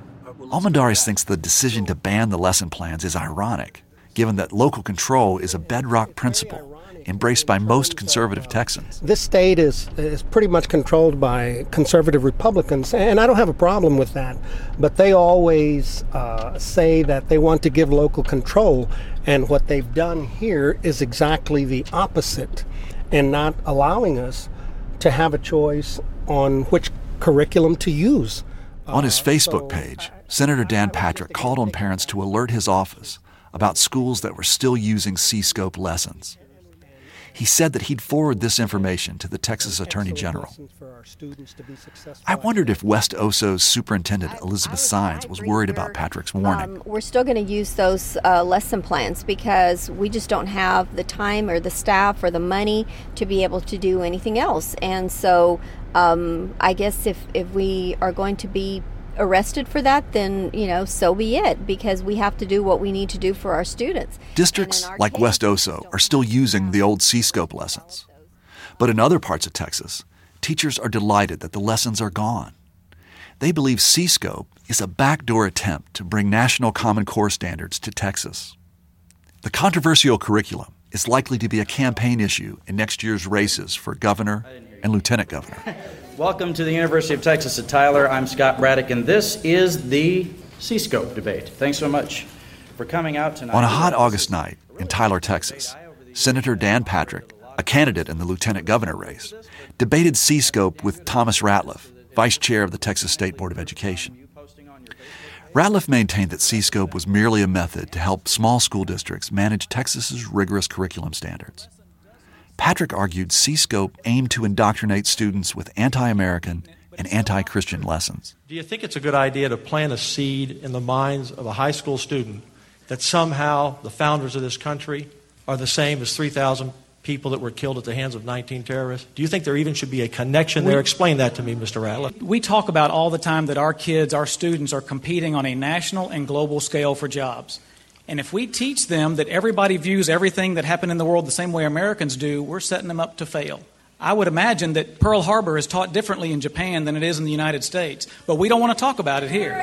Almendares thinks the decision to ban the lesson plans is ironic, given that local control is a bedrock principle embraced by most conservative Texans. This state is is pretty much controlled by conservative Republicans, and I don't have a problem with that. But they always uh, say that they want to give local control, and what they've done here is exactly the opposite, and not allowing us to have a choice on which curriculum to use. On his Facebook page, Senator Dan Patrick called on parents to alert his office about schools that were still using C-scope lessons. He said that he'd forward this information to the Texas Attorney General. I wondered if West Oso's Superintendent Elizabeth Sines was worried about Patrick's warning. Um, we're still going to use those uh, lesson plans because we just don't have the time or the staff or the money to be able to do anything else. And so um, I guess if, if we are going to be arrested for that, then, you know, so be it, because we have to do what we need to do for our students. Districts like case, West Oso are still using the old C-scope lessons. But in other parts of Texas, teachers are delighted that the lessons are gone. They believe C-scope is a backdoor attempt to bring national Common Core standards to Texas. The controversial curriculum is likely to be a campaign issue in next year's races for governor and lieutenant governor. Welcome to the University of Texas at Tyler. I'm Scott Braddock, and this is the C-scope debate. Thanks so much for coming out tonight. On a hot August night in Tyler, Texas, Senator Dan Patrick, a candidate in the lieutenant governor race, debated C-scope with Thomas Ratliff, vice chair of the Texas State Board of Education. Ratliff maintained that C-scope was merely a method to help small school districts manage Texas's rigorous curriculum standards. Patrick argued C-scope aimed to indoctrinate students with anti-American and anti-Christian lessons. Do you think it's a good idea to plant a seed in the minds of a high school student that somehow the founders of this country are the same as three thousand people that were killed at the hands of nineteen terrorists? Do you think there even should be a connection there? Explain that to me, Mister Ratliff. We talk about all the time that our kids, our students, are competing on a national and global scale for jobs. And if we teach them that everybody views everything that happened in the world the same way Americans do, we're setting them up to fail. I would imagine that Pearl Harbor is taught differently in Japan than it is in the United States, but we don't want to talk about it here.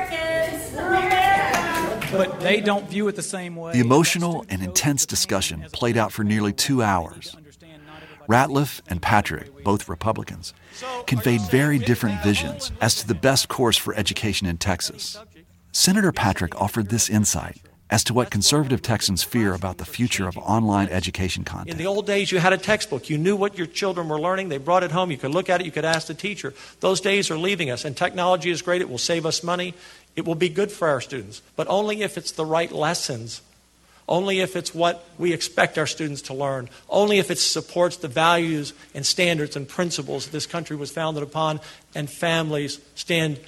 But they don't view it the same way. The emotional and intense discussion played out for nearly two hours. Ratliff and Patrick, both Republicans, conveyed very different visions as to the best course for education in Texas. Senator Patrick offered this insight as to what conservative Texans fear about the future of online education content. In the old days, you had a textbook. You knew what your children were learning. They brought it home. You could look at it. You could ask the teacher. Those days are leaving us, and technology is great. It will save us money. It will be good for our students, but only if it's the right lessons, only if it's what we expect our students to learn, only if it supports the values and standards and principles that this country was founded upon and families stand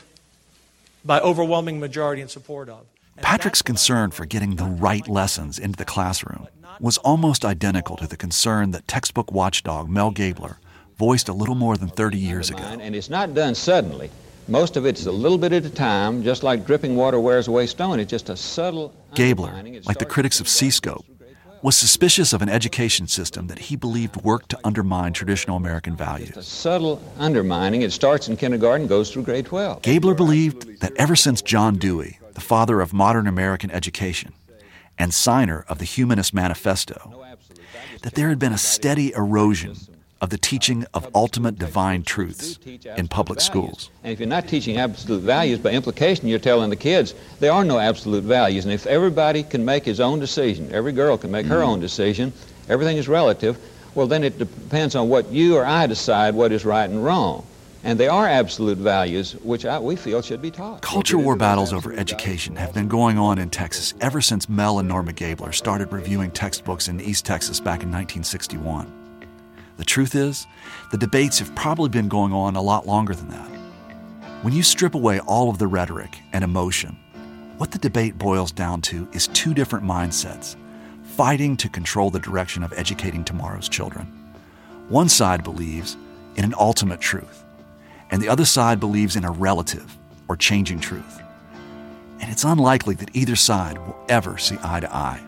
by overwhelming majority in support of. Patrick's concern for getting the right lessons into the classroom was almost identical to the concern that textbook watchdog Mel Gabler voiced a little more than thirty years ago. And it's not done suddenly. Most of it's a little bit at a time, just like dripping water wears away stone. It's just a subtle... Gabler, like the critics of C-scope, was suspicious of an education system that he believed worked to undermine traditional American values. A subtle undermining. It starts in kindergarten, goes through grade twelve. Gabler believed that ever since John Dewey, the father of modern American education and signer of the Humanist Manifesto, that there had been a steady erosion of the teaching of ultimate divine truths in public schools. And if you're not teaching absolute values, by implication you're telling the kids there are no absolute values. And if everybody can make his own decision, every girl can make her own decision, everything is relative, well then it depends on what you or I decide what is right and wrong. And they are absolute values, which I, we feel should be taught. Culture war battles over education have been going on in Texas ever since Mel and Norma Gabler started reviewing textbooks in East Texas back in nineteen sixty-one. The truth is, the debates have probably been going on a lot longer than that. When you strip away all of the rhetoric and emotion, what the debate boils down to is two different mindsets, fighting to control the direction of educating tomorrow's children. One side believes in an ultimate truth, and the other side believes in a relative or changing truth. And it's unlikely that either side will ever see eye to eye.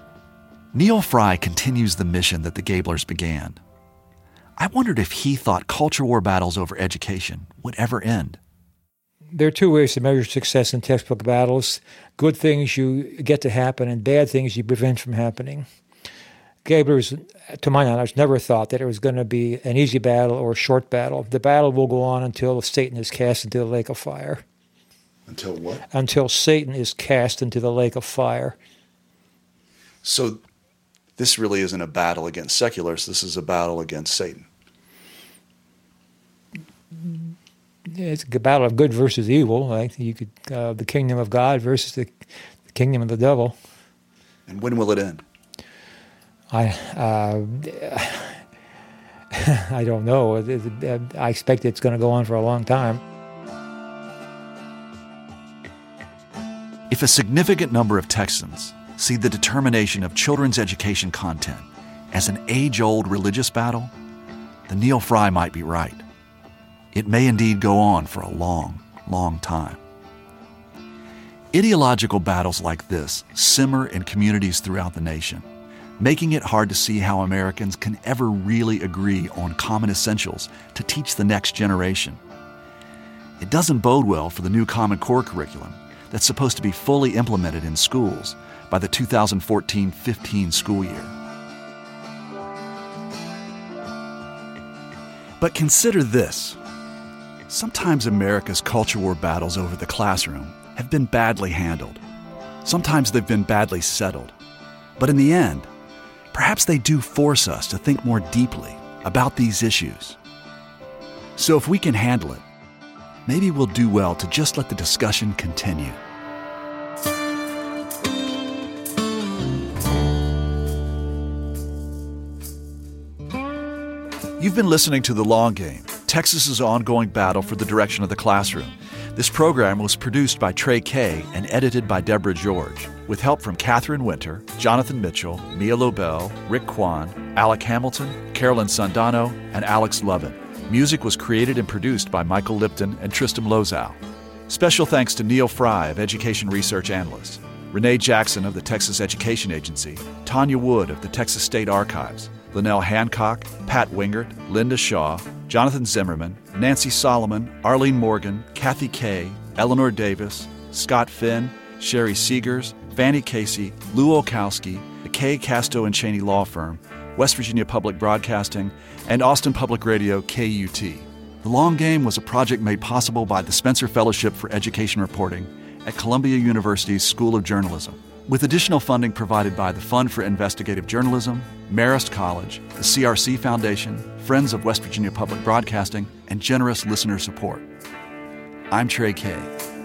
Neil Fry continues the mission that the Gablers began. I wondered if he thought culture war battles over education would ever end. There are two ways to measure success in textbook battles. Good things you get to happen and bad things you prevent from happening. Gabler's, to my knowledge, never thought that it was going to be an easy battle or a short battle. The battle will go on until Satan is cast into the lake of fire. Until what? Until Satan is cast into the lake of fire. So this really isn't a battle against secularists. This is a battle against Satan. It's a battle of good versus evil. Like you could, uh, the kingdom of God versus the, the kingdom of the devil. And when will it end? I uh, I don't know. I expect it's going to go on for a long time. If a significant number of Texans see the determination of children's education content as an age-old religious battle, then Neil Fry might be right. It may indeed go on for a long, long time. Ideological battles like this simmer in communities throughout the nation, making it hard to see how Americans can ever really agree on common essentials to teach the next generation. It doesn't bode well for the new Common Core curriculum that's supposed to be fully implemented in schools by the two thousand fourteen fifteen school year. But consider this. Sometimes America's culture war battles over the classroom have been badly handled. Sometimes they've been badly settled. But in the end, perhaps they do force us to think more deeply about these issues. So if we can handle it, maybe we'll do well to just let the discussion continue. You've been listening to The Long Game, Texas's ongoing battle for the direction of the classroom. This program was produced by Trey Kay and edited by Deborah George, with help from Catherine Winter, Jonathan Mitchell, Mia Lobel, Rick Kwan, Alec Hamilton, Carolyn Sandano, and Alex Lovin. Music was created and produced by Michael Lipton and Tristam Lozow. Special thanks to Neil Fry of Education Research Analysts, Renee Jackson of the Texas Education Agency, Tanya Wood of the Texas State Archives, Linnell Hancock, Pat Wingert, Linda Shaw, Jonathan Zimmerman, Nancy Solomon, Arlene Morgan, Kathy Kay, Eleanor Davis, Scott Finn, Sherry Seegers, Fanny Casey, Lou Olkowski, the Kay, Casto and Cheney Law Firm, West Virginia Public Broadcasting, and Austin Public Radio K U T. The Long Game was a project made possible by the Spencer Fellowship for Education Reporting at Columbia University's School of Journalism, with additional funding provided by the Fund for Investigative Journalism, Marist College, the C R C Foundation, Friends of West Virginia Public Broadcasting, and generous listener support. I'm Trey Kay.